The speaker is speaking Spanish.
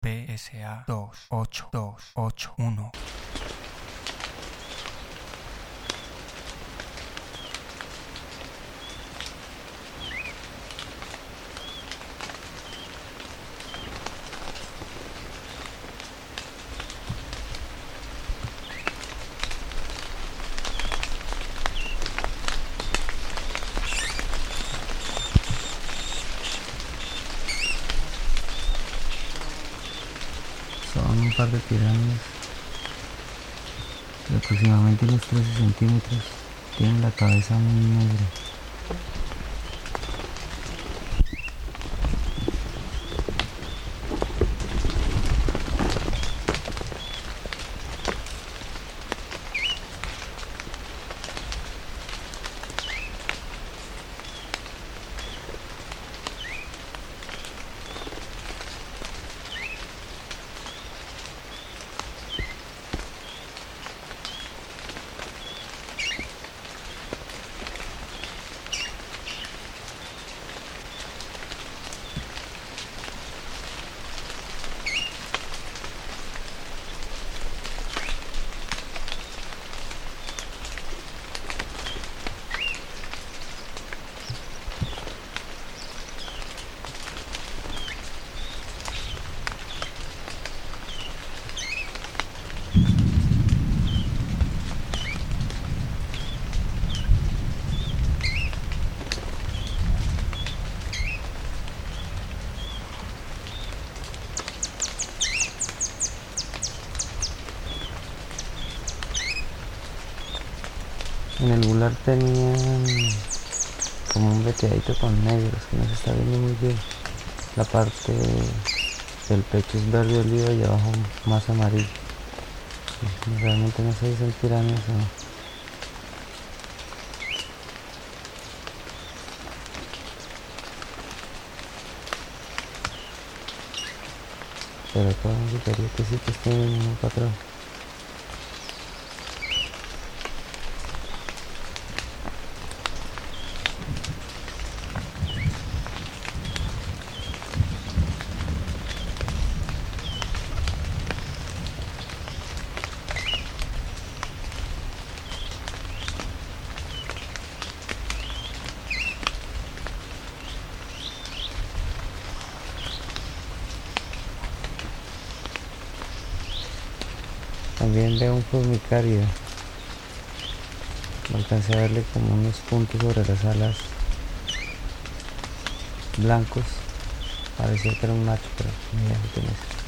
PSA 28281. Son un par de pirámides de aproximadamente unos 13 centímetros. Tienen la cabeza muy negra. En el bular tenían como un veteadito con negros que no se está viendo muy bien. La parte del pecho es verde oliva y abajo más amarillo. Realmente no sé si son pirámides o no. Pero todo indicaría que sí que estén en un patrón. También veo un formicárido. Alcancé a verle como unos puntos sobre las alas blancos. Parecía que era un macho, pero mira, ¿qué tenés?